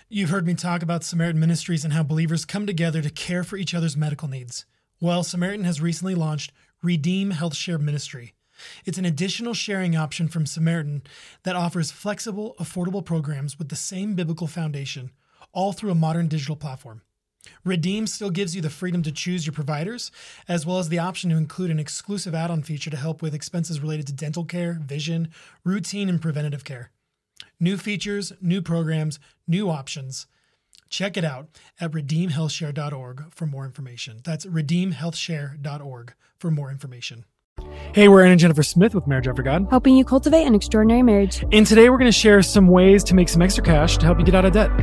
You've heard me talk about Samaritan Ministries and how believers come together to care for each other's medical needs. Well, Samaritan has recently launched Redeem Health Share Ministry. It's an additional sharing option from Samaritan that offers flexible, affordable programs with the same biblical foundation, all through a modern digital platform. Redeem still gives you the freedom to choose your providers, as well as the option to include an exclusive add-on feature to help with expenses related to dental care, vision, routine, and preventative care. New features, new programs, new options. Check it out at redeemhealthshare.org for more information. That's redeemhealthshare.org for more information. Hey, we're Aaron and Jennifer Smith with Marriage After God, helping you cultivate an extraordinary marriage. And today we're going to share some ways to make some extra cash to help you get out of debt.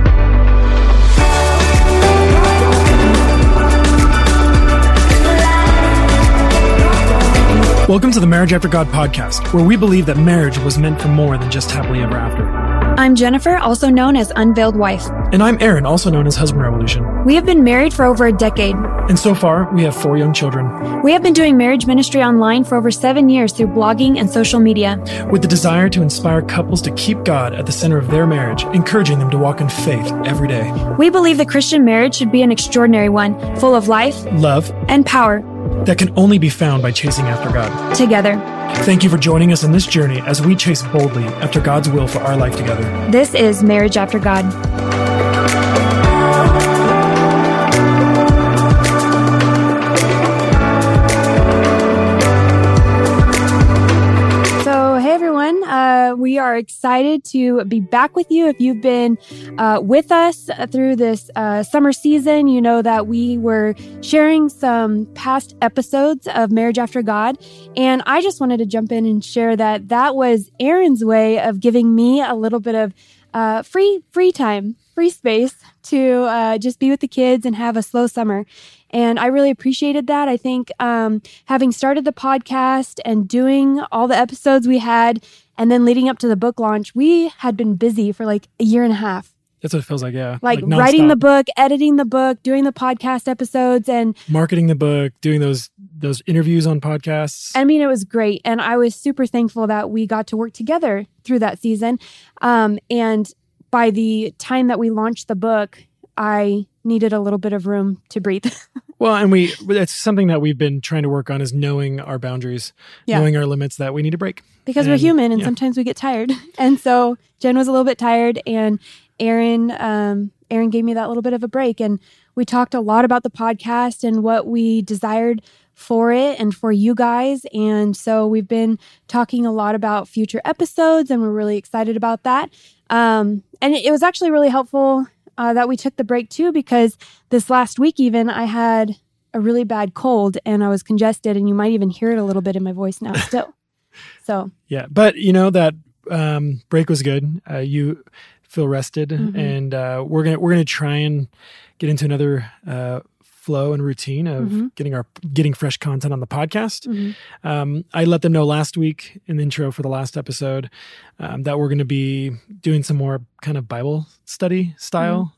Welcome to the Marriage After God podcast, where we believe that marriage was meant for more than just happily ever after. I'm Jennifer, also known as Unveiled Wife. And I'm Aaron, also known as Husband Revolution. We have been married for over a decade. And so far, we have 4 young children. We have been doing marriage ministry online for over 7 years through blogging and social media. With the desire to inspire couples to keep God at the center of their marriage, encouraging them to walk in faith every day. We believe the Christian marriage should be an extraordinary one, full of life, love, and power. That can only be found by chasing after God. Together. Thank you for joining us in this journey as we chase boldly after God's will for our life together. This is Marriage After God. We are excited to be back with you. If you've been with us through this summer season, you know that we were sharing some past episodes of Marriage After God. And I just wanted to jump in and share that was Aaron's way of giving me a little bit of free time, free space to just be with the kids and have a slow summer. And I really appreciated that. I think having started the podcast and doing all the episodes we had, and then leading up to the book launch, we had been busy for like a year and a half. That's what it feels like, yeah. Like writing the book, editing the book, doing the podcast episodes, and marketing the book, doing those interviews on podcasts. I mean, it was great. And I was super thankful that we got to work together through that season. And by the time that we launched the book, I needed a little bit of room to breathe. Well, and it's something that we've been trying to work on is knowing our boundaries, knowing our limits that we need to break. Because we're human and sometimes we get tired. And so Jen was a little bit tired and Aaron gave me that little bit of a break. And we talked a lot about the podcast and what we desired for it and for you guys. And so we've been talking a lot about future episodes and we're really excited about that. And it was actually really helpful that we took the break too, because this last week even I had a really bad cold and I was congested, and you might even hear it a little bit in my voice now still. So yeah, but you know that break was good. You feel rested, and we're gonna try and get into another flow and routine of getting fresh content on the podcast. I let them know last week in the intro for the last episode that we're going to be doing some more kind of Bible study style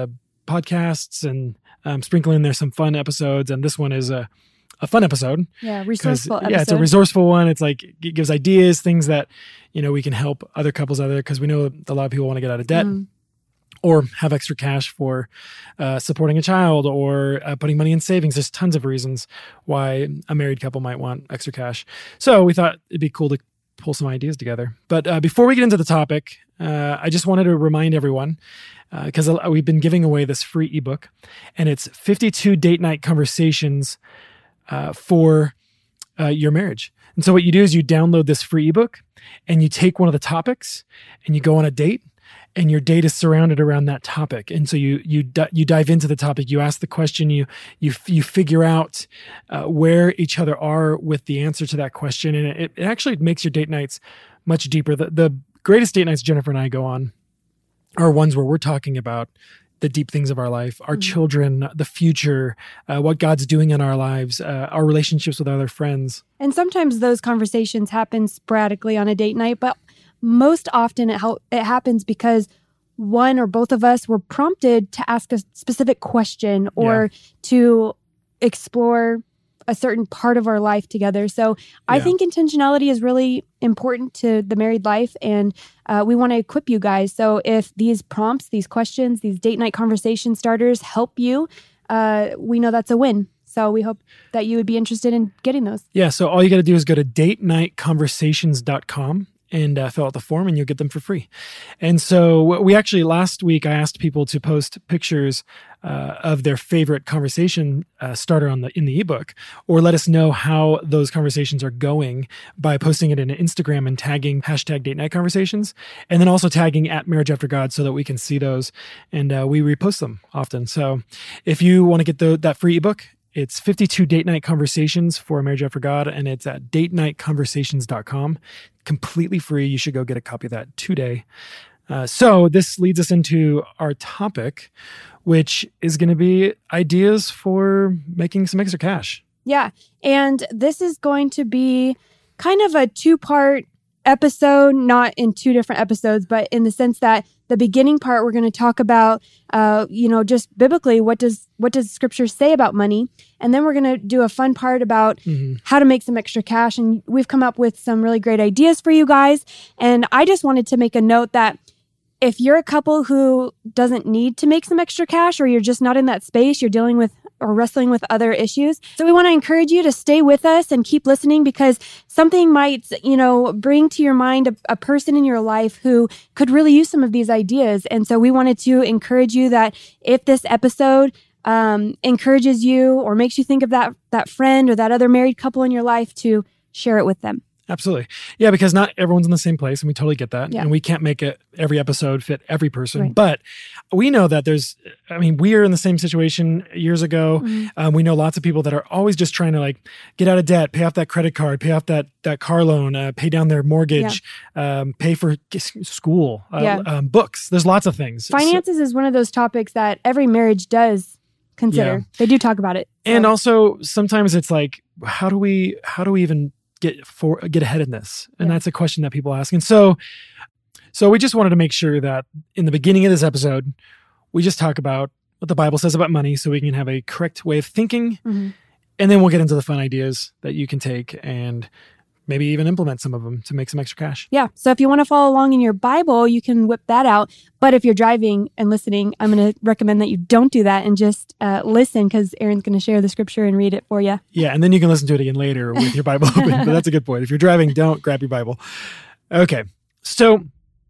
podcasts and sprinkling in there some fun episodes. And this one is a fun episode. Yeah, resourceful episode. Yeah, it's a resourceful one. It's like it gives ideas, things that we can help other couples out there, because we know a lot of people want to get out of debt. Or have extra cash for supporting a child, or putting money in savings. There's tons of reasons why a married couple might want extra cash. So we thought it'd be cool to pull some ideas together. But before we get into the topic, I just wanted to remind everyone, because we've been giving away this free ebook, and it's 52 date night conversations for your marriage. And so what you do is you download this free ebook, and you take one of the topics, and you go on a date. And your date is surrounded around that topic, and so you dive into the topic. You ask the question. You figure out where each other are with the answer to that question, and it actually makes your date nights much deeper. The greatest date nights Jennifer and I go on are ones where we're talking about the deep things of our life, our children, the future, what God's doing in our lives, our relationships with other friends. And sometimes those conversations happen sporadically on a date night, but most often it happens because one or both of us were prompted to ask a specific question or to explore a certain part of our life together. So I think intentionality is really important to the married life, and we want to equip you guys. So if these prompts, these questions, these date night conversation starters help you, we know that's a win. So we hope that you would be interested in getting those. Yeah, so all you got to do is go to datenightconversations.com and fill out the form, and you'll get them for free. And so we actually, last week, I asked people to post pictures of their favorite conversation starter in the ebook, or let us know how those conversations are going by posting it in Instagram and tagging #DateNightConversations, and then also tagging @MarriageAfterGod so that we can see those, and we repost them often. So if you want to get that free ebook, it's 52 Date Night Conversations for A Marriage After God, and it's at datenightconversations.com. Completely free. You should go get a copy of that today. So this leads us into our topic, which is going to be ideas for making some extra cash. Yeah. And this is going to be kind of a two-part episode, not in two different episodes, but in the sense that the beginning part, we're going to talk about, just biblically, what does Scripture say about money? And then we're going to do a fun part about how to make some extra cash. And we've come up with some really great ideas for you guys. And I just wanted to make a note that if you're a couple who doesn't need to make some extra cash, or you're just not in that space, you're dealing with or wrestling with other issues. So we want to encourage you to stay with us and keep listening, because something might, bring to your mind a person in your life who could really use some of these ideas. And so we wanted to encourage you that if this episode encourages you or makes you think of that friend or that other married couple in your life, to share it with them. Absolutely. Yeah, because not everyone's in the same place, and we totally get that. Yeah. And we can't make every episode fit every person. Right. But we know that we are in the same situation years ago. Mm-hmm. We know lots of people that are always just trying to get out of debt, pay off that credit card, pay off that car loan, pay down their mortgage, pay for school, books. There's lots of things. Finances is one of those topics that every marriage does consider. Yeah. They do talk about it. So. And also sometimes it's how do we even get ahead in this? And that's a question that people ask. And so we just wanted to make sure that in the beginning of this episode, we just talk about what the Bible says about money, so we can have a correct way of thinking. Mm-hmm. And then we'll get into the fun ideas that you can take and maybe even implement some of them to make some extra cash. Yeah. So if you want to follow along in your Bible, you can whip that out. But if you're driving and listening, I'm going to recommend that you don't do that and just listen, because Aaron's going to share the scripture and read it for you. Yeah. And then you can listen to it again later with your Bible open. But that's a good point. If you're driving, don't grab your Bible. Okay. So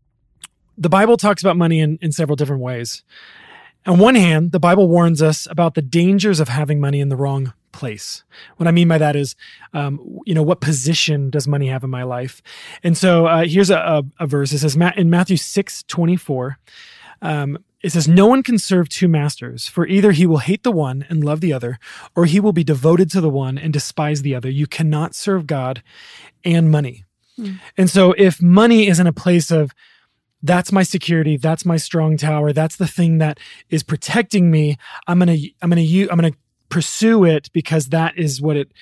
the Bible talks about money in several different ways. On one hand, the Bible warns us about the dangers of having money in the wrong place. What I mean by that is, what position does money have in my life? And so here's a verse. It says in Matthew 6:24, it says, "No one can serve two masters, for either he will hate the one and love the other, or he will be devoted to the one and despise the other. You cannot serve God and money." And so if money is in a place of, that's my security, that's my strong tower, that's the thing that is protecting me, I'm gonna pursue it because that is where it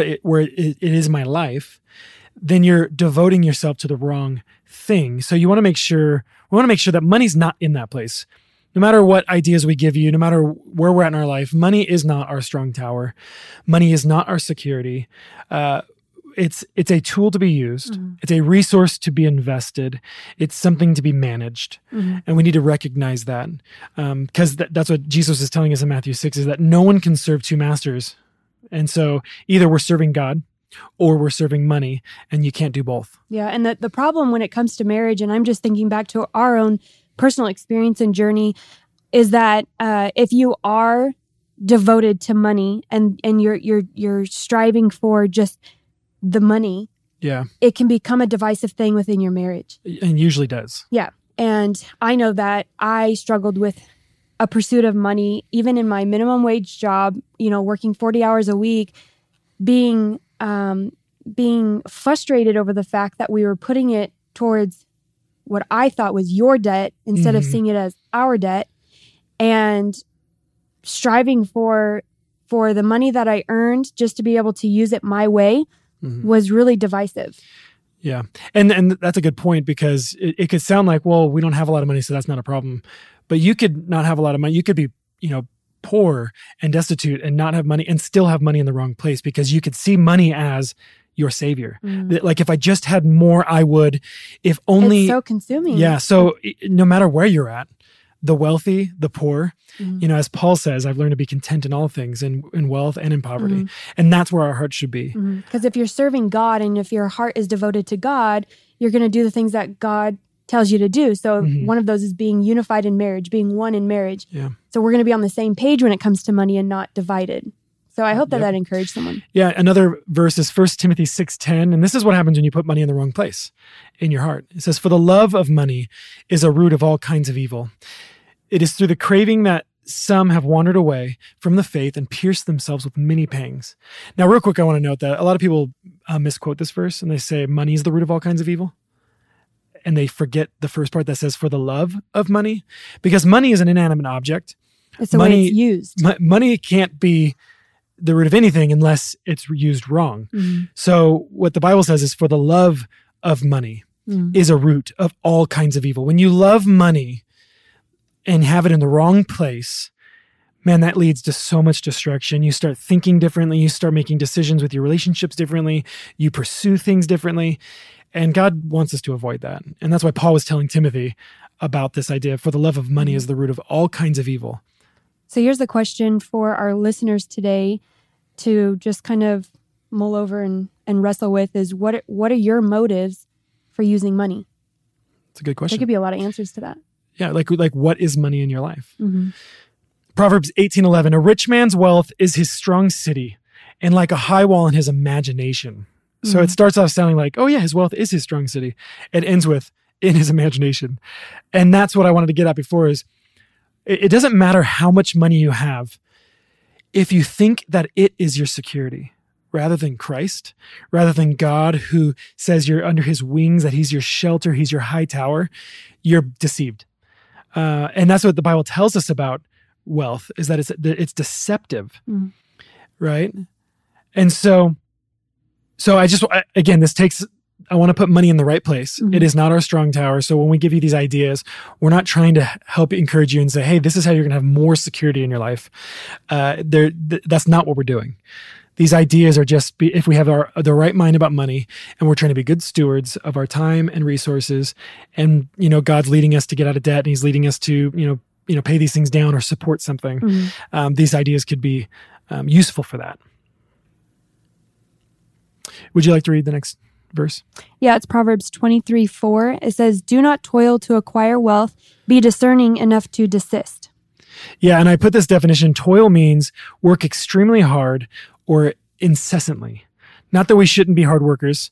is in my life, then you're devoting yourself to the wrong thing. So we want to make sure that money's not in that place. No matter what ideas we give you, no matter where we're at in our life, money is not our strong tower. Money is not our security. It's a tool to be used. Mm-hmm. It's a resource to be invested. It's something to be managed. Mm-hmm. And we need to recognize that, because that's what Jesus is telling us in Matthew 6, is that no one can serve two masters. And so either we're serving God or we're serving money, and you can't do both. Yeah. And the problem when it comes to marriage, and I'm just thinking back to our own personal experience and journey, is that if you are devoted to money and you're striving for just the money, it can become a divisive thing within your marriage. And usually does. Yeah. And I know that I struggled with a pursuit of money, even in my minimum wage job, working 40 hours a week, being frustrated over the fact that we were putting it towards what I thought was your debt instead of seeing it as our debt, and striving for the money that I earned just to be able to use it my way. Mm-hmm. was really divisive. Yeah. And that's a good point, because it could sound like, well, we don't have a lot of money, so that's not a problem. But you could not have a lot of money. You could be, poor and destitute and not have money and still have money in the wrong place, because you could see money as your savior. Like, if I just had more, I would. If only. It's so consuming. Yeah. So no matter where you're at, the wealthy, the poor, as Paul says, I've learned to be content in all things, in wealth and in poverty. And that's where our heart should be. Because if you're serving God and if your heart is devoted to God, you're going to do the things that God tells you to do. So one of those is being unified in marriage, being one in marriage. Yeah. So we're going to be on the same page when it comes to money and not divided. So I hope that encouraged someone. Yeah. Another verse is 1 Timothy 6:10. And this is what happens when you put money in the wrong place in your heart. It says, "For the love of money is a root of all kinds of evil. It is through the craving that some have wandered away from the faith and pierced themselves with many pangs." Now, real quick, I want to note that a lot of people misquote this verse and they say money is the root of all kinds of evil. And they forget the first part that says, "For the love of money," because money is an inanimate object. It's the way it's used. Money can't be the root of anything unless it's used wrong. So what the Bible says is, for the love of money is a root of all kinds of evil. When you love money and have it in the wrong place, man, that leads to so much destruction. You start thinking differently. You start making decisions with your relationships differently. You pursue things differently. And God wants us to avoid that. And that's why Paul was telling Timothy about this idea, for the love of money is the root of all kinds of evil. So here's the question for our listeners today to just kind of mull over and wrestle with is, what are your motives for using money? It's a good question. There could be a lot of answers to that. Yeah, like what is money in your life? Proverbs 18:11, "A rich man's wealth is his strong city, and like a high wall in his imagination." So it starts off sounding like, oh yeah, his wealth is his strong city. It ends with, in his imagination. And that's what I wanted to get at before is, it doesn't matter how much money you have. If you think that it is your security, rather than Christ, rather than God who says you're under his wings, that he's your shelter, he's your high tower, you're deceived. And that's what the Bible tells us about wealth, is that it's deceptive, right? And so again, I want to put money in the right place. It is not our strong tower. So when we give you these ideas, we're not trying to help encourage you and say, hey, this is how you're going to have more security in your life. That's not what we're doing. These ideas are just, if we have the right mind about money and we're trying to be good stewards of our time and resources, and, God's leading us to get out of debt and he's leading us to, pay these things down or support something. These ideas could be useful for that. Would you like to read the next verse? Yeah, it's Proverbs 23:4. It says, "Do not toil to acquire wealth. Be discerning enough to desist." Yeah, and I put this definition, toil means work extremely hard or incessantly. Not that we shouldn't be hard workers,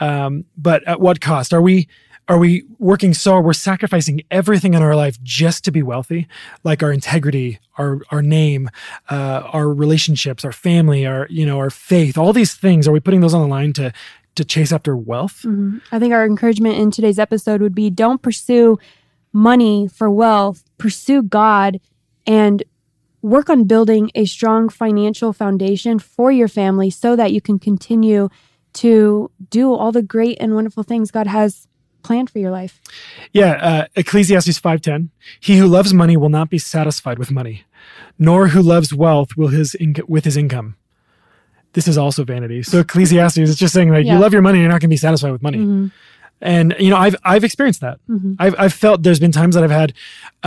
but at what cost? Are we working so we're sacrificing everything in our life just to be wealthy? Like our integrity, our name, our relationships, our family, our faith, all these things. Are we putting those on the line to chase after wealth? I think our encouragement in today's episode would be, don't pursue money for wealth, pursue God, and work on building a strong financial foundation for your family so that you can continue to do all the great and wonderful things God has planned for your life. Yeah, Ecclesiastes 5:10, "He who loves money will not be satisfied with money, nor who loves wealth with his income." This is also vanity. So Ecclesiastes is just saying, you love your money, you're not going to be satisfied with money. And I've experienced that. I've felt there's been times that I've had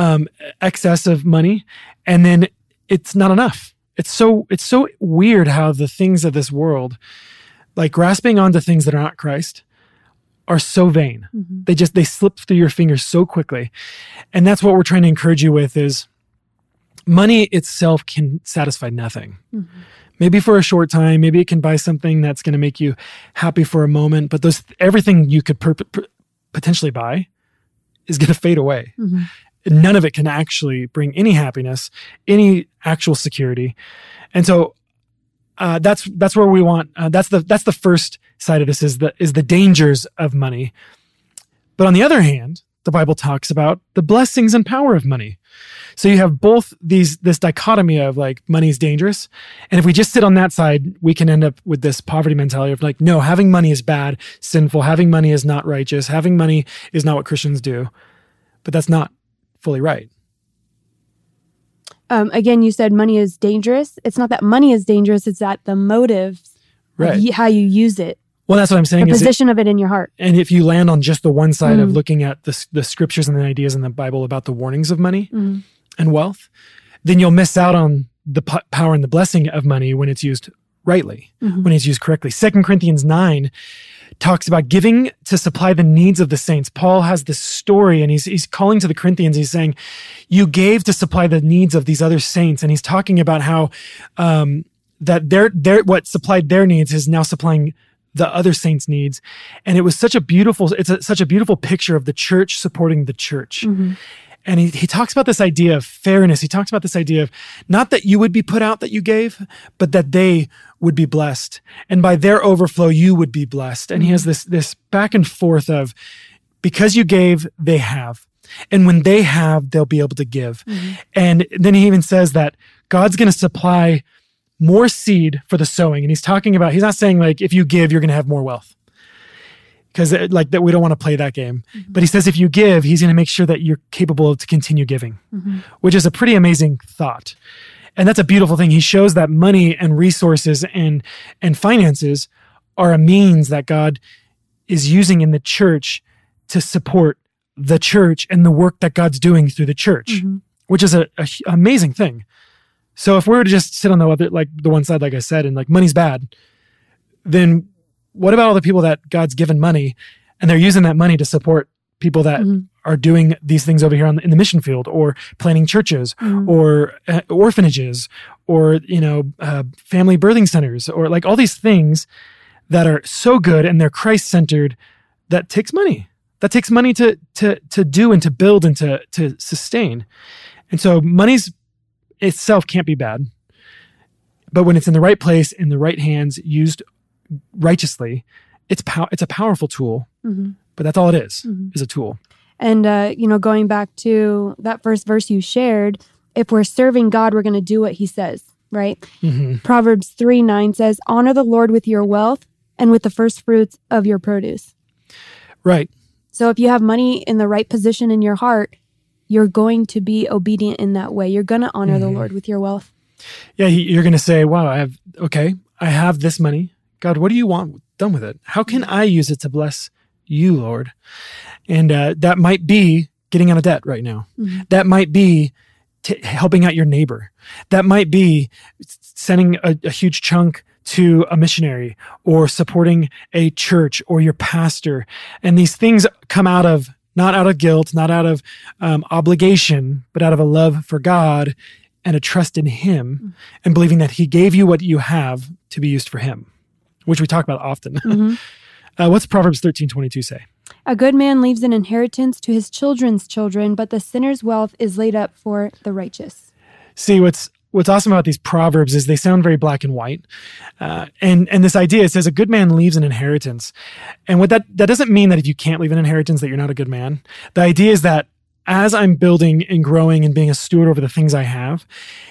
excess of money, and then it's not enough. It's so weird how the things of this world, like grasping onto things that are not Christ, are so vain. They slip through your fingers so quickly. And that's what we're trying to encourage you with is, money itself can satisfy nothing. Maybe for a short time, maybe it can buy something that's going to make you happy for a moment, but everything you could potentially buy is going to fade away. None of it can actually bring any happiness, any actual security. And so that's where we want. That's the first side of this is the dangers of money. But on the other hand, the Bible talks about the blessings and power of money. So you have both this dichotomy of like money's dangerous. And if we just sit on that side, we can end up with this poverty mentality of like, no, having money is bad, sinful. Having money is not righteous. Having money is not what Christians do. But that's not fully right. again, you said money is dangerous. It's not that money is dangerous. It's that the motives, right, how you use it. Well, that's what I'm saying. The position of it in your heart. And if you land on just the one side of looking at the scriptures and the ideas in the Bible about the warnings of money and wealth, then you'll miss out on the power and the blessing of money when it's used rightly, when it's used correctly. 2 Corinthians 9 talks about giving to supply the needs of the saints. Paul has this story, and he's calling to the Corinthians. He's saying, you gave to supply the needs of these other saints. And he's talking about how that their what supplied their needs is now supplying the other saints' needs. And it was such a beautiful picture of the church supporting the church. And he talks about this idea of fairness. He talks about this idea of not that you would be put out that you gave, but that they would be blessed. And by their overflow, you would be blessed. And he has this back and forth of, because you gave, they have. And when they have, they'll be able to give. And then he even says that God's going to supply more seed for the sowing. And he's not saying like, if you give, you're going to have more wealth. Because like that, we don't want to play that game. But he says, if you give, he's going to make sure that you're capable to continue giving, which is a pretty amazing thought. And that's a beautiful thing. He shows that money and resources and finances are a means that God is using in the church to support the church and the work that God's doing through the church, which is an amazing thing. So if we were to just sit on the one side, like I said, and like money's bad, then what about all the people that God's given money and they're using that money to support people that are doing these things over here in the mission field, or planning churches, or orphanages, or family birthing centers, or like all these things that are so good and they're Christ-centered, that takes money. That takes money to do and to build and to sustain. And so money's itself can't be bad, but when it's in the right place, in the right hands, used righteously, it's a powerful tool. But that's all it is a tool. And going back to that first verse you shared, if we're serving God, we're going to do what he says, right? Proverbs 3:9 says, honor the Lord with your wealth and with the first fruits of your produce. Right. So if you have money in the right position in your heart, you're going to be obedient in that way. You're going to honor the Lord with your wealth. Yeah, you're going to say, wow, I have this money. God, what do you want done with it? How can I use it to bless you, Lord? And that might be getting out of debt right now. That might be helping out your neighbor. That might be sending a huge chunk to a missionary, or supporting a church or your pastor. And these things come not out of guilt, not out of obligation, but out of a love for God and a trust in him, and believing that he gave you what you have to be used for him, which we talk about often. What's Proverbs 13:22 say? A good man leaves an inheritance to his children's children, but the sinner's wealth is laid up for the righteous. See, what's awesome about these Proverbs is they sound very black and white. And this idea, it says a good man leaves an inheritance. And what that doesn't mean that if you can't leave an inheritance that you're not a good man. The idea is that as I'm building and growing and being a steward over the things I have,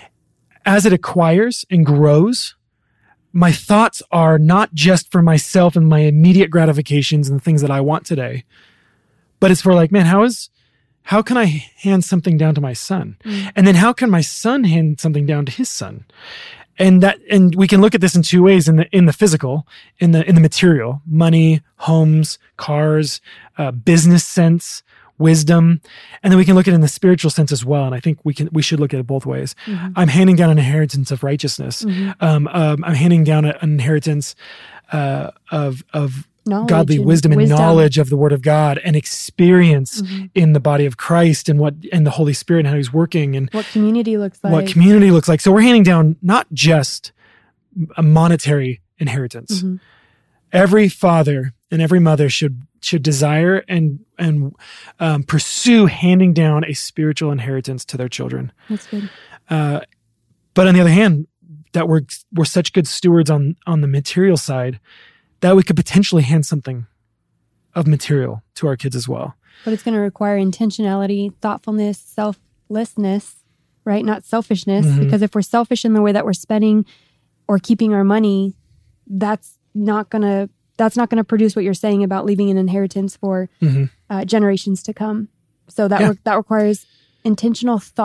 as it acquires and grows, my thoughts are not just for myself and my immediate gratifications and the things that I want today, but it's for like, man, how can I hand something down to my son? And then how can my son hand something down to his son? And we can look at this in two ways: in the physical, in the material, money, homes, cars, business sense, wisdom. And then we can look at it in the spiritual sense as well. And I think we should look at it both ways. I'm handing down an inheritance of righteousness. I'm handing down an inheritance of godly wisdom and knowledge of the Word of God, and experience in the body of Christ, and the Holy Spirit and how he's working, and what community looks like. So we're handing down not just a monetary inheritance. Every father and every mother should desire and pursue handing down a spiritual inheritance to their children. That's good. But on the other hand, that we're such good stewards on the material side, that we could potentially hand something of material to our kids as well. But it's going to require intentionality, thoughtfulness, selflessness, right? Not selfishness. Because if we're selfish in the way that we're spending or keeping our money, that's not going to produce what you're saying about leaving an inheritance for generations to come. So that requires intentional thought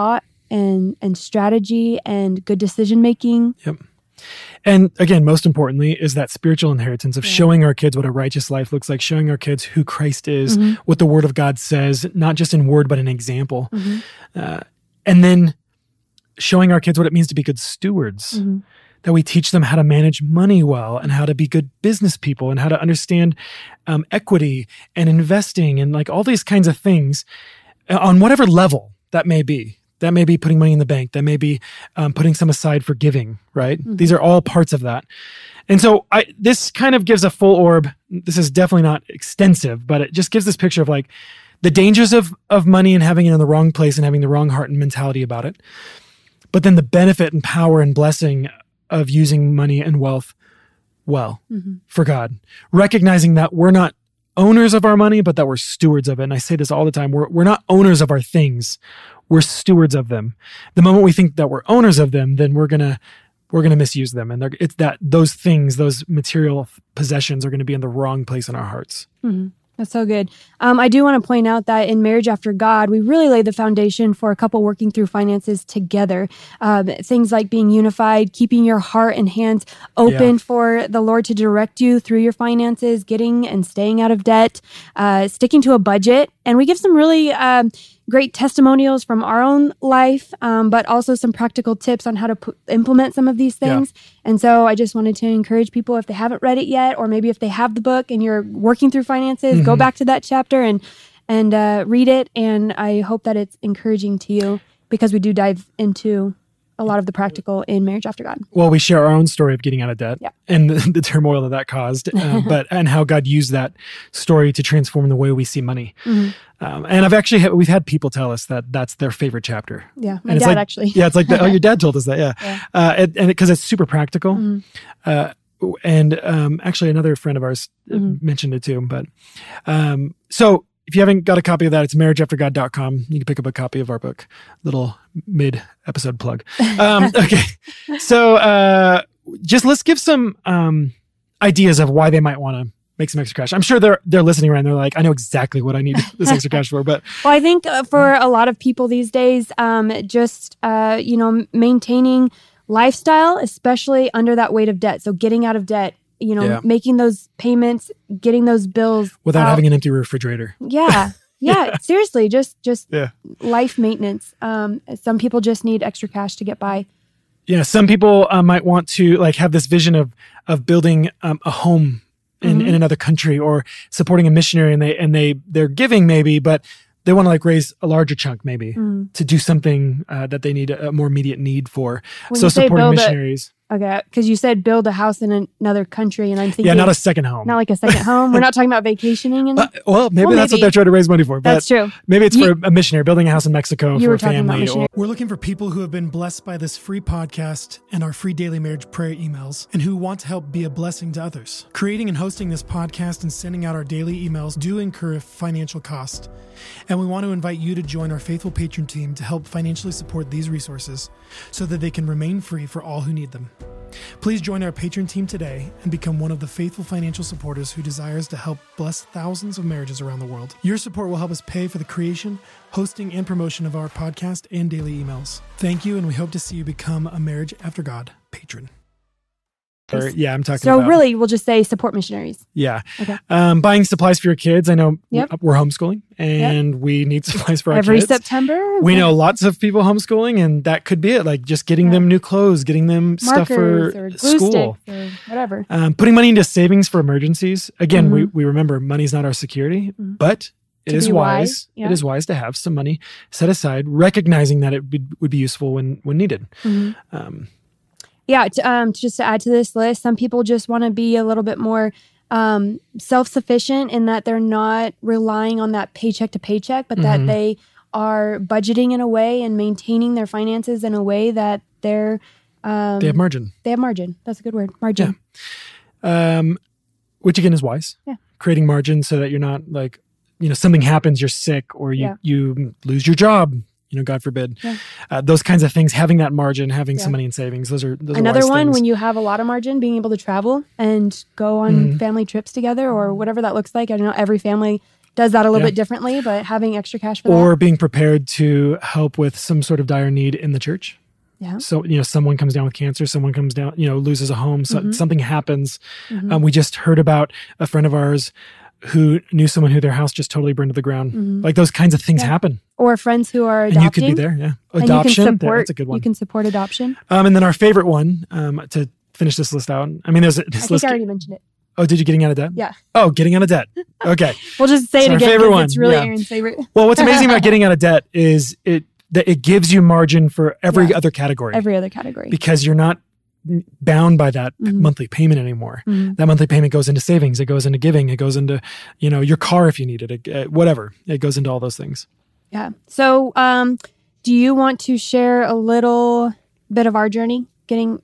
and strategy and good decision making. Yep. And again, most importantly, is that spiritual inheritance of showing our kids what a righteous life looks like, showing our kids who Christ is, what the Word of God says, not just in word, but in example. And then showing our kids what it means to be good stewards, that we teach them how to manage money well and how to be good business people and how to understand equity and investing and like all these kinds of things on whatever level that may be. That may be putting money in the bank. That may be putting some aside for giving, right? These are all parts of that. And so this kind of gives a full orb. This is definitely not extensive, but it just gives this picture of like the dangers of money and having it in the wrong place and having the wrong heart and mentality about it. But then the benefit and power and blessing of using money and wealth well for God. Recognizing that we're not owners of our money, but that we're stewards of it. And I say this all the time. We're not owners of our things. We're stewards of them. The moment we think that we're owners of them, then we're gonna misuse them, and it's that those things, those material possessions, are going to be in the wrong place in our hearts. That's so good. I do want to point out that in Marriage After God, we really lay the foundation for a couple working through finances together. Things like being unified, keeping your heart and hands open for the Lord to direct you through your finances, getting and staying out of debt, sticking to a budget. And we give some really great testimonials from our own life, but also some practical tips on how to implement some of these things. And so I just wanted to encourage people, if they haven't read it yet, or maybe if they have the book and you're working through finances, go back to that chapter and read it. And I hope that it's encouraging to you, because we do dive into a lot of the practical in Marriage After God. Well, we share our own story of getting out of debt and the turmoil that caused, and how God used that story to transform the way we see money. And we've had people tell us that that's their favorite chapter. Yeah, my dad actually. Yeah, it's like, oh, your dad told us that. And because it's super practical. Actually, another friend of ours mentioned it too. But so if you haven't got a copy of that, it's marriageaftergod.com. You can pick up a copy of our book. Little mid-episode plug. Okay. So just let's give some ideas of why they might want to make some extra cash. I'm sure they're listening around. They're like, I know exactly what I need this extra cash for. But well, I think for a lot of people these days, maintaining lifestyle, especially under that weight of debt. So getting out of debt, making those payments, getting those bills without having an empty refrigerator. Yeah. Seriously, just life maintenance. Some people just need extra cash to get by. Yeah. Some people might want to have this vision of building a home in another country, or supporting a missionary, and they're giving maybe, but they want to raise a larger chunk maybe to do something that they need a more immediate need for. So supporting missionaries. Okay, because you said build a house in another country, and I'm thinking... not a second home. Not like a second home. We're not talking about vacationing. Maybe that's what they're trying to raise money for. But that's true. Maybe it's for a missionary, building a house in Mexico for a family. We're looking for people who have been blessed by this free podcast and our free daily marriage prayer emails, and who want to help be a blessing to others. Creating and hosting this podcast and sending out our daily emails do incur a financial cost, and we want to invite you to join our faithful patron team to help financially support these resources so that they can remain free for all who need them. Please join our patron team today and become one of the faithful financial supporters who desires to help bless thousands of marriages around the world. Your support will help us pay for the creation, hosting, and promotion of our podcast and daily emails. Thank you, and we hope to see you become a Marriage After God patron. I'm talking so about... really, we'll just say support missionaries. Yeah. Okay. Buying supplies for your kids. I know we're homeschooling, and we need supplies for our kids. Every September? We know lots of people homeschooling, and that could be it. Just getting them new clothes, getting them stuff for or school. Or whatever. Putting money into savings for emergencies. Again, we remember money's not our security, but it is wise. It is wise to have some money set aside, recognizing that it would be useful when needed. Just to add to this list, some people just want to be a little bit more self-sufficient in that they're not relying on that paycheck to paycheck, but that they are budgeting in a way and maintaining their finances in a way that they have margin. They have margin. That's a good word. Margin. Yeah. Which again is wise. Yeah. Creating margin so that you're not something happens, you're sick, or you lose your job. God forbid. Yeah. Those kinds of things, having that margin, having some money in savings, those are another wise one things. When you have a lot of margin, being able to travel and go on family trips together, or whatever that looks like. I don't know, every family does that a little Yeah. bit differently, but having extra cash for Or that. being prepared to help with some sort of dire need in the church. Yeah. So, someone comes down with cancer, someone comes down, loses a home, so something happens. Mhm. We just heard about a friend of ours who knew someone who their house just totally burned to the ground. Mhm. Like those kinds of things Yeah. happen. Or friends who are And adopting. you could be there. Yeah. And Adoption. you can support, That's a good one. You can support adoption. And then our favorite one, to finish this list out. I mean, there's I this think list. I already mentioned it. Oh, did you getting out of debt? Yeah. Oh, getting out of debt. Okay. We'll just say It's it our again favorite because one. it's really Yeah. Aaron's favorite. Well, what's amazing about getting out of debt is that it gives you margin for every Yeah. other category. Every other category. Because you're not bound by that Mhm. monthly payment anymore. Mhm. That monthly payment goes into savings. It goes into giving. It goes into, your car if you need it, whatever. It goes into all those things. Yeah. So, do you want to share a little bit of our journey getting,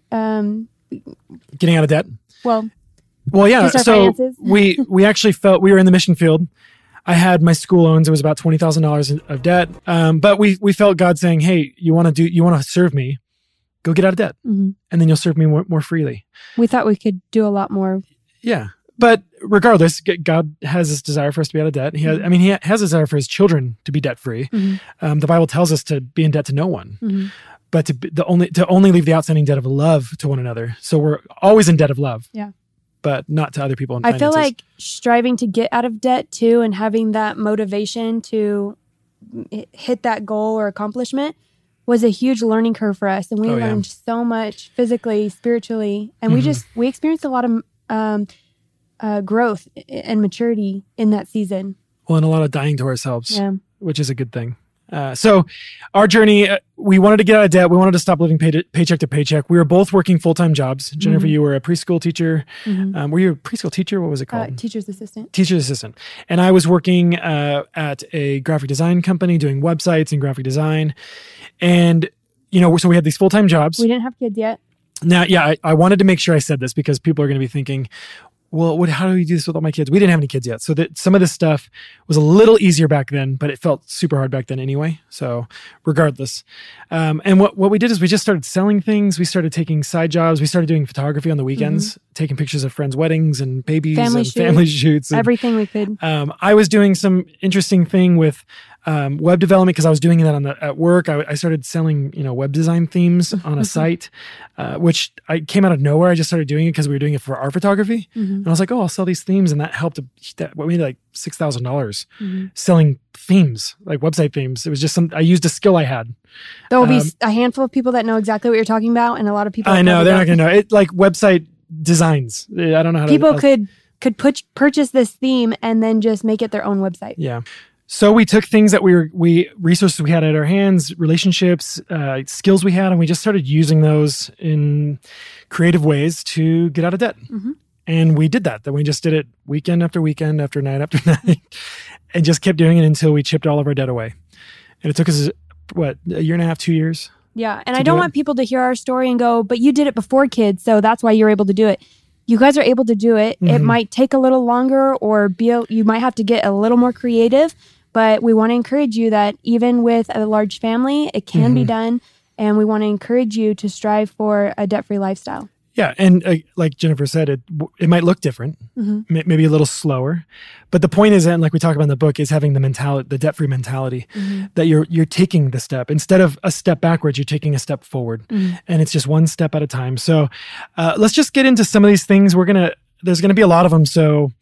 Getting out of debt. well, Well, yeah. Just our So finances? we actually felt we were in the mission field. I had my school loans. It was about $20,000 of debt. But we felt God saying, "Hey, you want to serve me? Go get out of debt, mhm. and then you'll serve me more freely." We thought we could do a lot more. Yeah. But regardless, God has this desire for us to be out of debt. He has a desire for his children to be debt free. Mhm. The Bible tells us to be in debt to no one, Mhm. but to only leave the outstanding debt of love to one another. So we're always in debt of love. Yeah. But not to other people. In I feel finances. like striving to get out of debt too and having that motivation to hit that goal or accomplishment was a huge learning curve for us. And we Oh, yeah. learned so much physically, spiritually, and Mhm. we experienced a lot of growth and maturity in that season. Well, and a lot of dying to ourselves, Yeah. which is a good thing. So our journey, we wanted to get out of debt. We wanted to stop living paycheck to paycheck. We were both working full-time jobs. Jennifer, Mhm. you were a preschool teacher. Mhm. Were you a preschool teacher? What was it called? Teacher's assistant. Teacher's assistant. And I was working at a graphic design company doing websites and graphic design. And, so we had these full-time jobs. We didn't have kids yet. Now, yeah, I wanted to make sure I said this because people are going to be thinking, well, how do we do this with all my kids? We didn't have any kids yet. So that some of this stuff was a little easier back then, but it felt super hard back then anyway. So regardless. And what we did is we just started selling things. We started taking side jobs. We started doing photography on the weekends, taking pictures of friends' weddings and babies Family family shoots. And, Everything we could. I was doing some interesting thing with web development because I was doing that at work. I started selling, web design themes on a site, which I came out of nowhere. I just started doing it because we were doing it for our photography. Mhm. And I was like, oh, I'll sell these themes. And that helped. We made like $6,000 Mhm. selling themes, like website themes. It was just I used a skill I had. There will be a handful of people that know exactly what you're talking about, and a lot of people. I that know probably they're not don't. going to know it. Like website designs. I don't know how People to. could purchase this theme and then just make it their own website. Yeah. So we took things that resources we had at our hands, relationships, skills we had, and we just started using those in creative ways to get out of debt. Mhm. And we did that. Then we just did it weekend after weekend, after night after night, and just kept doing it until we chipped all of our debt away. And it took us, a year and a half, 2 years? Yeah, and To I don't do it. want people to hear our story and go, "But you did it before kids, so that's why you're able to do it." You guys are able to do it. It Mhm. might take a little longer, or you might have to get a little more creative. But we want to encourage you that even with a large family, it can be Mhm. done. And we want to encourage you to strive for a debt-free lifestyle. Yeah, and like Jennifer said, it might look different, Mhm. maybe a little slower, but the point is, and like we talk about in the book, is having the debt-free mentality, Mhm. that you're taking the step instead of a step backwards, you're taking a step forward, Mhm. and it's just one step at a time. So let's just get into some of these things. There's gonna be a lot of them. So.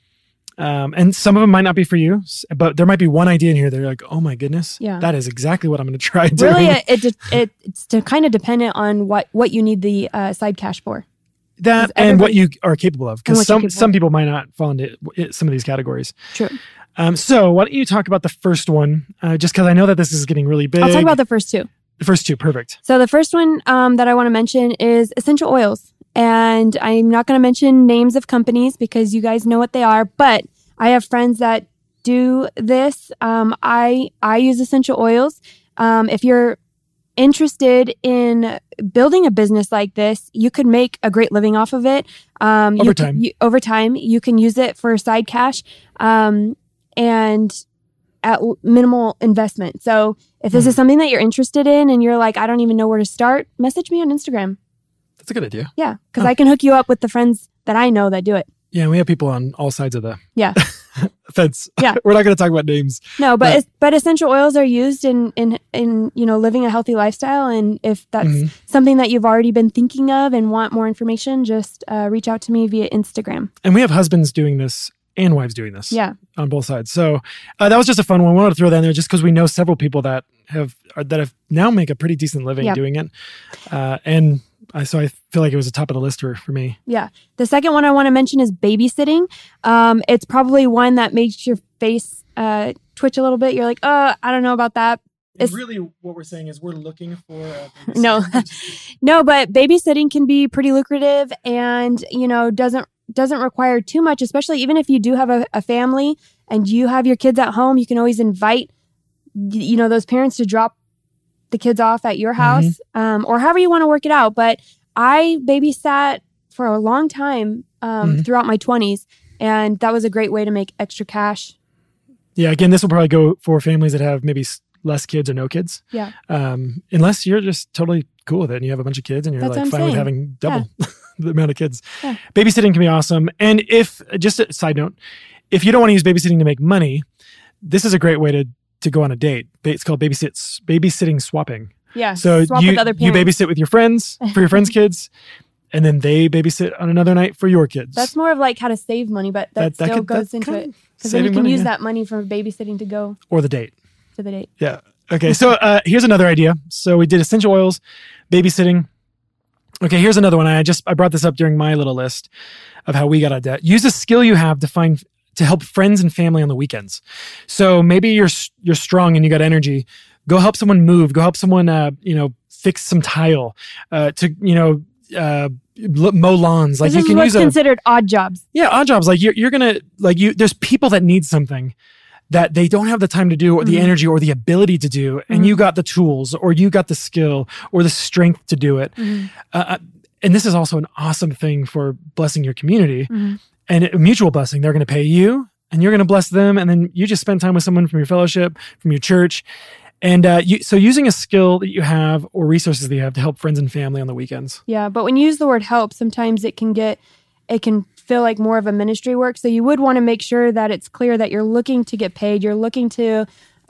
And some of them might not be for you, but there might be one idea in here that you're like, oh my goodness, Yeah. that is exactly what I'm going to try doing. Really, it's kind of dependent on what you need the side cash for. That and what you are capable of, And because what you're capable some people might not fall into some of these categories. True. So why don't you talk about the first one, just because I know that this is getting really big. I'll talk about the first two. the first two. Perfect. So the first one that I want to mention is essential oils. And I'm not going to mention names of companies because you guys know what they are, but I have friends that do this. I use essential oils. If you're interested in building a business like this, you could make a great living off of it. Over time, you can use it for side cash and at minimal investment. So if this is something that you're interested in and you're like, I don't even know where to start, message me on Instagram. That's a good idea. Yeah, because I can hook you up with the friends that I know that do it. Yeah. we have people on all sides of the Yeah. fence. Yeah. We're not going to talk about names. No, but essential oils are used in living a healthy lifestyle. And if that's something that you've already been thinking of and want more information, just reach out to me via Instagram. And we have husbands doing this and wives doing this. Yeah. On both sides. So that was just a fun one. We wanted to throw that in there just because we know several people that have now make a pretty decent living doing it. So I feel like it was the top of the list for me. Yeah. The second one I want to mention is babysitting. It's probably one that makes your face twitch a little bit. You're like, I don't know about that. It's really what we're saying is we're looking for no, but babysitting can be pretty lucrative and, doesn't require too much, especially even if you do have a family and you have your kids at home, you can always invite, those parents to drop the kids off at your house, or however you want to work it out. But I babysat for a long time throughout my 20s, and that was a great way to make extra cash. Yeah, again, this will probably go for families that have maybe less kids or no kids. Yeah. Unless you're just totally cool with it and you have a bunch of kids and you're like fine with having double the amount of kids. Yeah. Babysitting can be awesome. And just a side note, if you don't want to use babysitting to make money, this is a great way to go on a date. It's called babysitting swapping. Yeah. So swap with other you babysit with your friends for your friends' kids, and then they babysit on another night for your kids. That's more of like how to save money, but that still goes into it. Because then you can use that money from babysitting to go. Or the date. To the date. Yeah. Okay. So here's another idea. So we did essential oils, babysitting. Okay. Here's another one. I brought this up during my little list of how we got out of debt. Use a skill you have to help friends and family on the weekends. So maybe you're strong and you got energy. Go help someone move. Go help someone, fix some tile. Mow lawns. Like this is what's considered odd jobs. Yeah, odd jobs. Like you're gonna there's people that need something that they don't have the time to do, or the energy, or the ability to do, and you got the tools, or you got the skill, or the strength to do it. And this is also an awesome thing for blessing your community. And a mutual blessing. They're going to pay you and you're going to bless them. And then you just spend time with someone from your fellowship, from your church. And so using a skill that you have or resources that you have to help friends and family on the weekends. Yeah. But when you use the word help, sometimes it can feel like more of a ministry work. So you would want to make sure that it's clear that you're looking to get paid. You're looking to,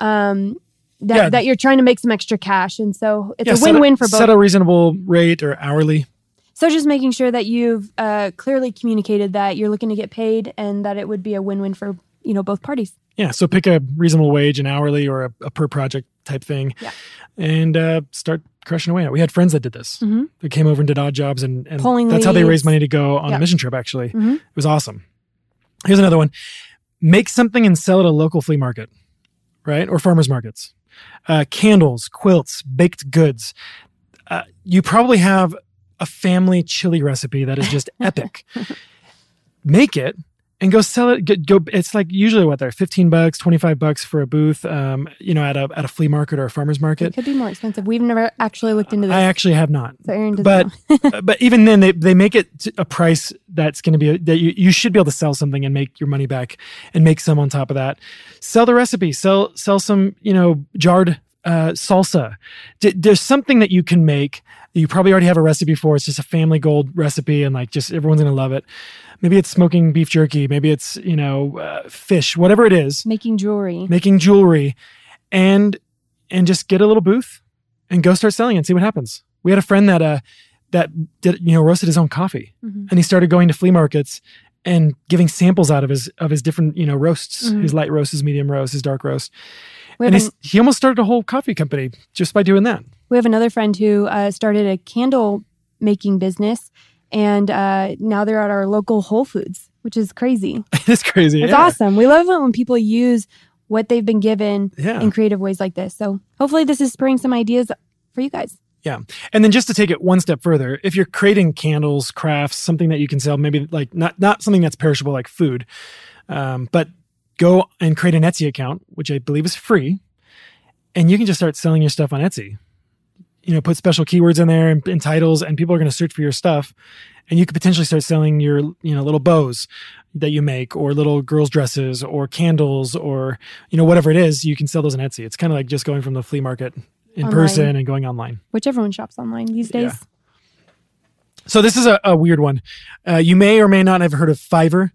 that you're trying to make some extra cash. And so it's a win-win for both. Set a reasonable rate or hourly. So just making sure that you've clearly communicated that you're looking to get paid and that it would be a win-win for both parties. Yeah. So pick a reasonable wage, an hourly or a per project type thing, and start crushing away. We had friends that did this. They came over and did odd jobs, and that's how they raised money to go on a mission trip. Actually, it was awesome. Here's another one: make something and sell it at a local flea market, right, or farmers markets. Candles, quilts, baked goods. You probably have a family chili recipe that is just epic. Make it and go sell it. Go. It's like usually what they're $15, $25 for a booth. At a flea market or a farmer's market. It could be more expensive. We've never actually looked into this. I actually have not. So Aaron doesn't know. But even then, they make it to a price that's going to be that you should be able to sell something and make your money back and make some on top of that. Sell the recipe. Sell some jarred salsa. There's something that you can make. You probably already have a recipe for. It's just a family gold recipe, and like just everyone's gonna love it. Maybe it's smoking beef jerky. Maybe it's fish. Whatever it is, making jewelry, and just get a little booth and go start selling and see what happens. We had a friend that did roasted his own coffee, and he started going to flea markets and giving samples out of his different roasts, his light roast, his medium roast, his dark roast. And he almost started a whole coffee company just by doing that. We have another friend who started a candle making business, and now they're at our local Whole Foods, which is crazy. It's crazy. It's awesome. We love it when people use what they've been given in creative ways like this. So hopefully this is spurring some ideas for you guys. Yeah. And then just to take it one step further, if you're creating candles, crafts, something that you can sell, maybe like not something that's perishable like food, but go and create an Etsy account, which I believe is free, and you can just start selling your stuff on Etsy. Put special keywords in there and titles, and people are going to search for your stuff, and you could potentially start selling your little bows that you make, or little girls' dresses, or candles, or whatever it is. You can sell those on Etsy. It's kind of like just going from the flea market in person and going online, which everyone shops online these days. So this is a weird one. You may or may not have heard of Fiverr,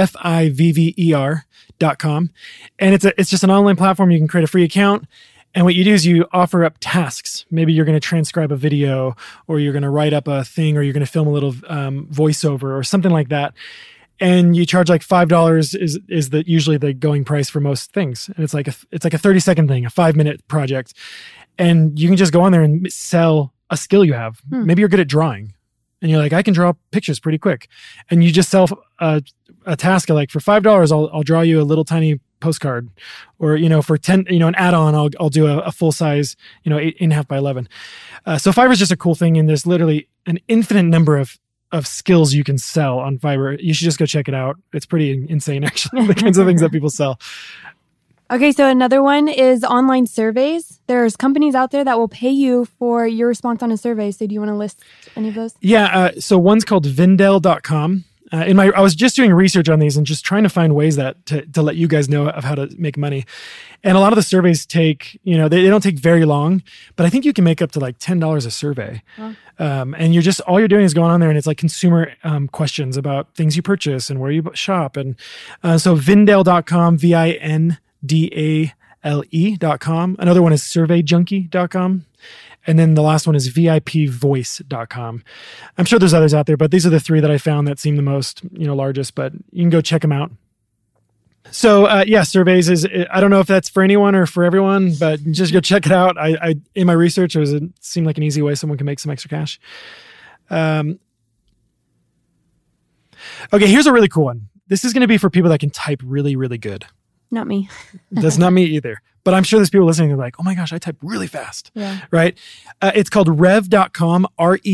FIVVER.com. And it's just an online platform. You can create a free account. And what you do is you offer up tasks. Maybe you're going to transcribe a video, or you're going to write up a thing, or you're going to film a little voiceover or something like that. And you charge like $5 is usually the going price for most things. And it's like a 30-second thing, a 5-minute project. And you can just go on there and sell a skill you have. Maybe you're good at drawing. And you're like, I can draw pictures pretty quick. And you just sell a task of like, for $5, I'll draw you a little tiny postcard, or, for 10, an add-on, I'll do a full size, 8.5 by 11. So Fiverr is just a cool thing. And there's literally an infinite number of skills you can sell on Fiverr. You should just go check it out. It's pretty insane, actually, the kinds of things that people sell. Okay, so another one is online surveys. There's companies out there that will pay you for your response on a survey. So do you want to list any of those? Yeah, so one's called Vindel.com. I was just doing research on these and just trying to find ways that to let you guys know of how to make money. And a lot of the surveys take, they don't take very long, but I think you can make up to like $10 a survey. Wow. And all you're doing is going on there, and it's like consumer questions about things you purchase and where you shop. And so Vindel.com, VINDALE.com. Another one is SurveyJunkie.com. And then the last one is VIPVoice.com. I'm sure there's others out there, but these are the three that I found that seem the most, largest, but you can go check them out. So surveys I don't know if that's for anyone or for everyone, but just go check it out. I in my research, it seemed like an easy way someone can make some extra cash. Okay, here's a really cool one. This is going to be for people that can type really, really good. Not me. That's not me either. But I'm sure there's people listening that are like, oh my gosh, I type really fast. Yeah. Right? It's called rev.com,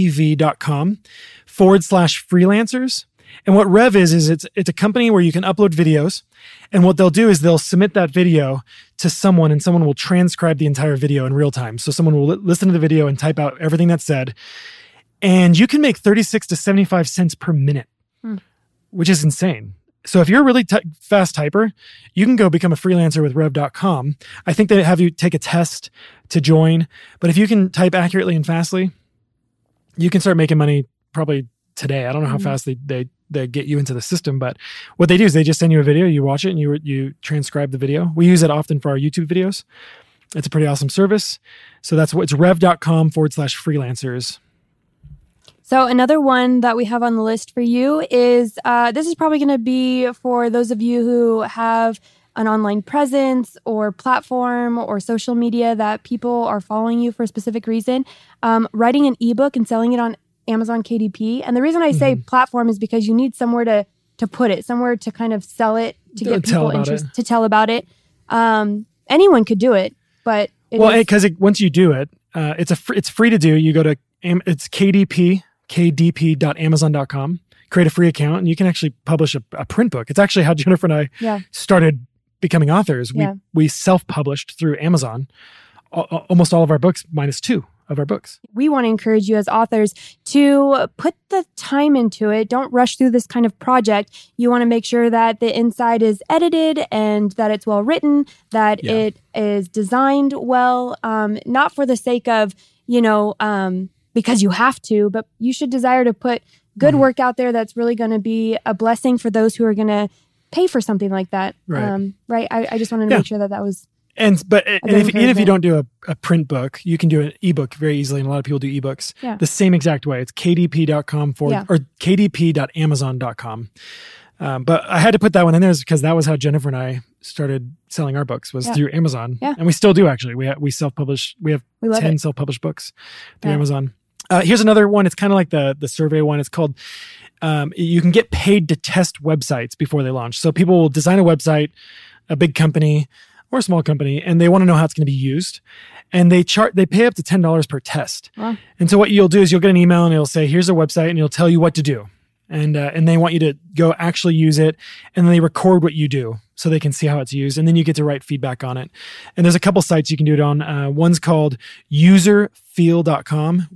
REV.com/freelancers. And what Rev is it's a company where you can upload videos. And what they'll do is they'll submit that video to someone, and someone will transcribe the entire video in real time. So someone will listen to the video and type out everything that's said. And you can make 36 to 75 cents per minute, which is insane. So if you're a really fast typer, you can go become a freelancer with Rev.com. I think they have you take a test to join. But if you can type accurately and fastly, you can start making money probably today. I don't know how fast they get you into the system, but what they do is they just send you a video, you watch it, and you transcribe the video. We use it often for our YouTube videos. It's a pretty awesome service. So it's rev.com/freelancers. So another one that we have on the list for you is, this is probably going to be for those of you who have an online presence or platform or social media that people are following you for a specific reason, writing an ebook and selling it on Amazon KDP. And the reason I say platform is because you need somewhere to put it, somewhere to kind of sell it, to get people interested, to tell about it. Anyone could do it, but because once you do it, it's free to do. You go to it's kdp.amazon.com, create a free account, and you can actually publish a print book. It's actually how Jennifer and I started becoming authors. We self-published through Amazon almost all of our books, minus 2 of our books. We want to encourage you as authors to put the time into it. Don't rush through this kind of project. You want to make sure that the inside is edited and that it's well written, that it is designed well, not for the sake of, because you have to, but you should desire to put good work out there that's really going to be a blessing for those who are going to pay for something like that. Right. I just wanted to make sure that was... And if you don't do a print book, you can do an ebook very easily, and a lot of people do ebooks the same exact way. It's kdp.com or kdp.amazon.com. But I had to put that one in there because that was how Jennifer and I started selling our books, was through Amazon. Yeah. And we still do, actually. We self-publish. We have 10 self-published books through Amazon. Here's another one. It's kind of like the survey one. It's called, you can get paid to test websites before they launch. So people will design a website, a big company or a small company, and they want to know how it's going to be used. And they pay up to $10 per test. Wow. And so what you'll do is you'll get an email and it'll say, here's a website, and it'll tell you what to do. And they want you to go actually use it. And then they record what you do so they can see how it's used. And then you get to write feedback on it. And there's a couple sites you can do it on. One's called userfeel.com,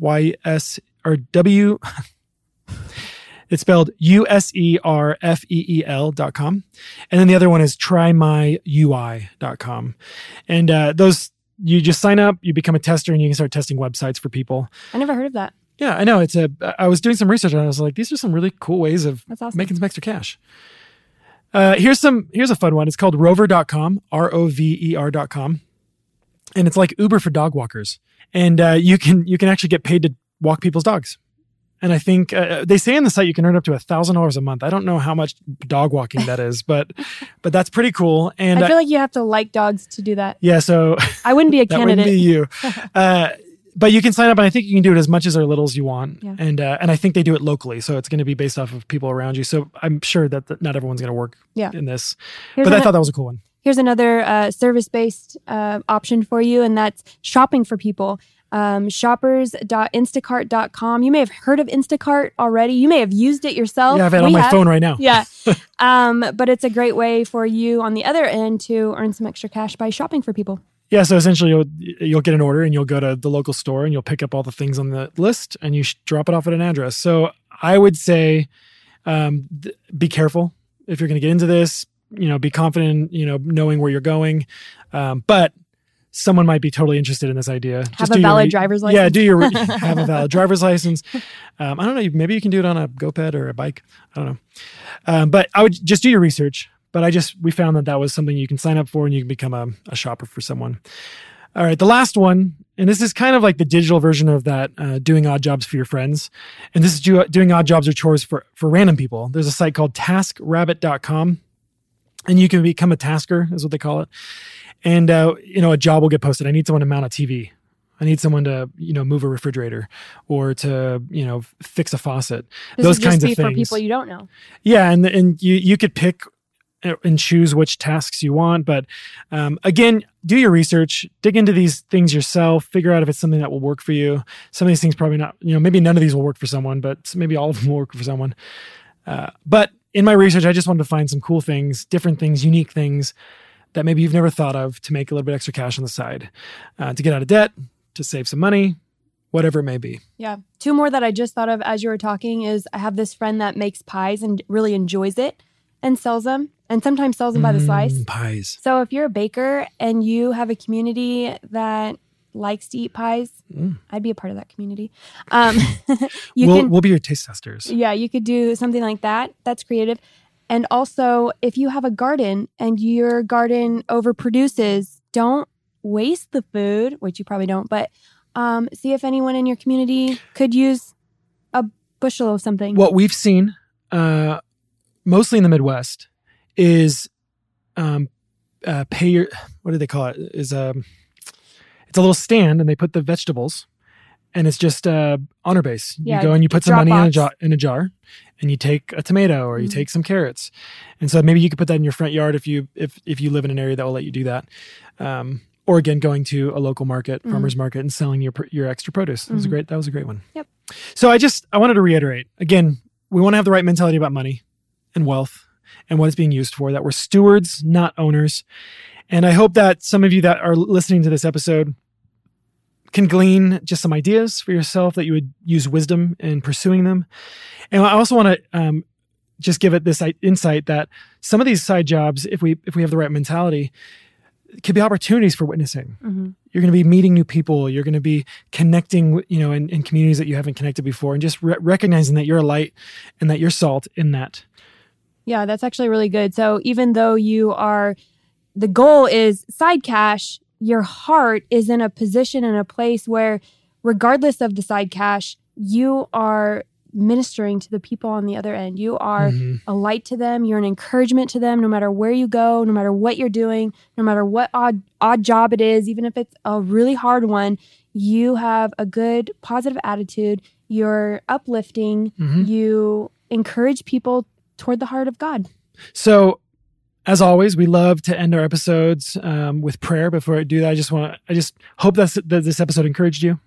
it's spelled userfeel.com. And then the other one is trymyui.com. And those, you just sign up, you become a tester, and you can start testing websites for people. I never heard of that. Yeah, I know. I was doing some research and I was like, these are some really cool ways of That's awesome. making some extra cash. Here's a fun one. It's called rover.com, rover.com. And it's like Uber for dog walkers. And you can actually get paid to walk people's dogs. And I think they say on the site you can earn up to $1,000 a month. I don't know how much dog walking that is, but that's pretty cool. And I feel like you have to like dogs to do that. Yeah, so I wouldn't be a that candidate. wouldn't be you. But you can sign up, and I think you can do it as much as or little as you want. Yeah. And I think they do it locally, so it's going to be based off of people around you. So I'm sure that not everyone's going to work in this. But I thought that was a cool one. Here's another service-based option for you, and that's shopping for people. Shoppers.instacart.com. You may have heard of Instacart already. You may have used it yourself. Yeah, I have it on my phone right now. Yeah. But it's a great way for you on the other end to earn some extra cash by shopping for people. Yeah, so essentially you'll get an order and you'll go to the local store and you'll pick up all the things on the list and you drop it off at an address. So I would say be careful if you're going to get into this. Be confident, knowing where you're going. But someone might be totally interested in this idea. Have a valid driver's license. Yeah, have a valid driver's license. I don't know. Maybe you can do it on a GoPed or a bike. I don't know. But I would just do your research. But we found that was something you can sign up for and you can become a shopper for someone. All right, the last one, and this is kind of like the digital version of that, doing odd jobs for your friends. And this is doing odd jobs or chores for random people. There's a site called taskrabbit.com, and you can become a tasker, is what they call it. And, a job will get posted. I need someone to mount a TV. I need someone to, move a refrigerator or to, fix a faucet. Those kinds of things. For people you don't know. Yeah, and you could pick and choose which tasks you want. But again, do your research, dig into these things yourself, figure out if it's something that will work for you. Some of these things probably not, maybe none of these will work for someone, but maybe all of them will work for someone. But in my research, I just wanted to find some cool things, different things, unique things that maybe you've never thought of to make a little bit extra cash on the side, to get out of debt, to save some money, whatever it may be. Yeah. 2 more that I just thought of as you were talking is I have this friend that makes pies and really enjoys it and sells them, and sometimes sells them by the slice. Pies. So if you're a baker and you have a community that likes to eat pies, I'd be a part of that community. We'll be your taste testers. Yeah, you could do something like that. That's creative. And also, if you have a garden and your garden overproduces, don't waste the food, which you probably don't, but see if anyone in your community could use a bushel of something. What we've seen, mostly in the Midwest, is pay your, what do they call it? It's a little stand and they put the vegetables and it's just honor base. You go and you put some money in a jar and you take a tomato or you take some carrots. And so maybe you could put that in your front yard if you live in an area that will let you do that. Or again, going to a local market, farmer's market, and selling your extra produce. That was a great one. Yep. So I wanted to reiterate, again, we want to have the right mentality about money and wealth and what it's being used for, that we're stewards, not owners. And I hope that some of you that are listening to this episode can glean just some ideas for yourself, that you would use wisdom in pursuing them. And I also want to just give it this insight that some of these side jobs, if we have the right mentality, could be opportunities for witnessing. You're going to be meeting new people. You're going to be connecting, in communities that you haven't connected before, and just recognizing that you're a light and that you're salt in that. Yeah, that's actually really good. So even though the goal is side cash, your heart is in a position, in a place where regardless of the side cash, you are ministering to the people on the other end. You are a light to them. You're an encouragement to them, no matter where you go, no matter what you're doing, no matter what odd job it is, even if it's a really hard one, you have a good, positive attitude. You're uplifting. You encourage people toward the heart of God. So, as always, we love to end our episodes with prayer. Before I do that, I just hope that this episode encouraged you,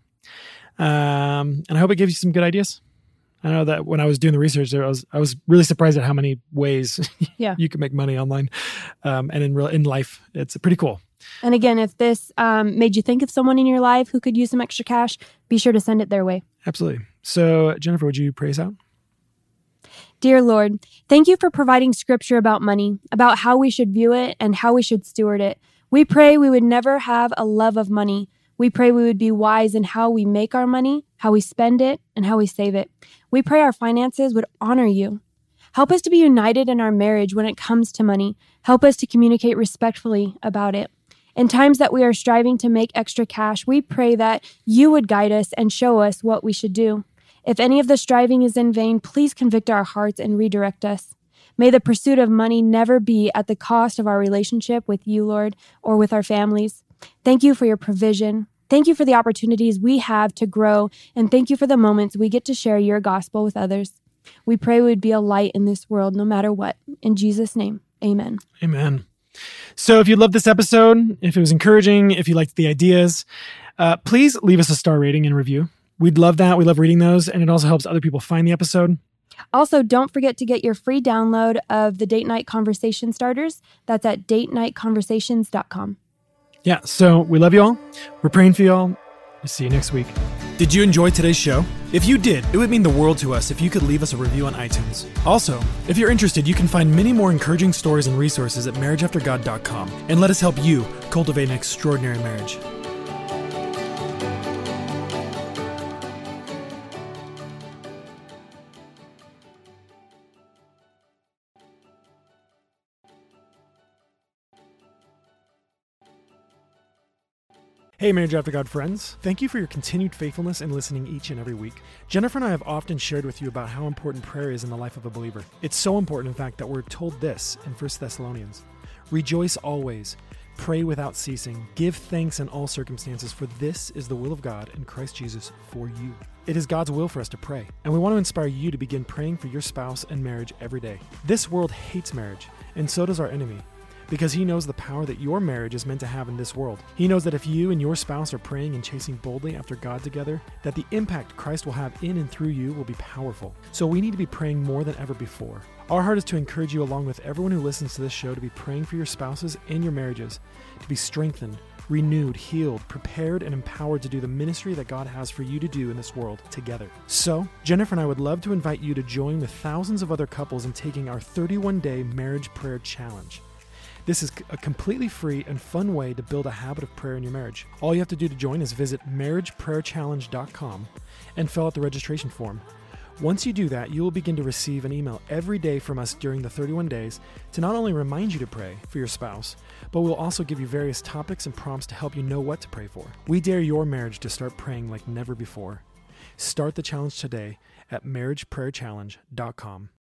and I hope it gives you some good ideas. I know that when I was doing the research, I was really surprised at how many ways you can make money online, and in life. It's pretty cool. And again, if this made you think of someone in your life who could use some extra cash, be sure to send it their way. Absolutely. So, Jennifer, would you pray us out? Dear Lord, thank you for providing scripture about money, about how we should view it and how we should steward it. We pray we would never have a love of money, We pray we would be wise in how we make our money, how we spend it, and how we save it. We pray our finances would honor you. Help us to be united in our marriage when it comes to money. Help us to communicate respectfully about it. In times that we are striving to make extra cash, we pray that you would guide us and show us what we should do. If any of the striving is in vain, please convict our hearts and redirect us. May the pursuit of money never be at the cost of our relationship with you, Lord, or with our families. Thank you for your provision. Thank you for the opportunities we have to grow, and thank you for the moments we get to share your gospel with others. We pray we would be a light in this world no matter what. In Jesus' name, amen. Amen. So if you loved this episode, if it was encouraging, if you liked the ideas, please leave us a star rating and review. We'd love that. We love reading those, and it also helps other people find the episode. Also, don't forget to get your free download of the Date Night Conversation Starters. That's at datenightconversations.com. Yeah, so we love you all. We're praying for you all. We'll see you next week. Did you enjoy today's show? If you did, it would mean the world to us if you could leave us a review on iTunes. Also, if you're interested, you can find many more encouraging stories and resources at marriageaftergod.com, and let us help you cultivate an extraordinary marriage. Hey, Marriage After God friends. Thank you for your continued faithfulness in listening each and every week. Jennifer and I have often shared with you about how important prayer is in the life of a believer. It's so important, in fact, that we're told this in 1 Thessalonians. Rejoice always, pray without ceasing, give thanks in all circumstances, for this is the will of God in Christ Jesus for you. It is God's will for us to pray, and we want to inspire you to begin praying for your spouse and marriage every day. This world hates marriage, and so does our enemy, because he knows the power that your marriage is meant to have in this world. He knows that if you and your spouse are praying and chasing boldly after God together, that the impact Christ will have in and through you will be powerful. So we need to be praying more than ever before. Our heart is to encourage you, along with everyone who listens to this show, to be praying for your spouses and your marriages, to be strengthened, renewed, healed, prepared, and empowered to do the ministry that God has for you to do in this world together. So, Jennifer and I would love to invite you to join with thousands of other couples in taking our 31-day marriage prayer challenge. This is a completely free and fun way to build a habit of prayer in your marriage. All you have to do to join is visit marriageprayerchallenge.com and fill out the registration form. Once you do that, you will begin to receive an email every day from us during the 31 days to not only remind you to pray for your spouse, but we'll also give you various topics and prompts to help you know what to pray for. We dare your marriage to start praying like never before. Start the challenge today at marriageprayerchallenge.com.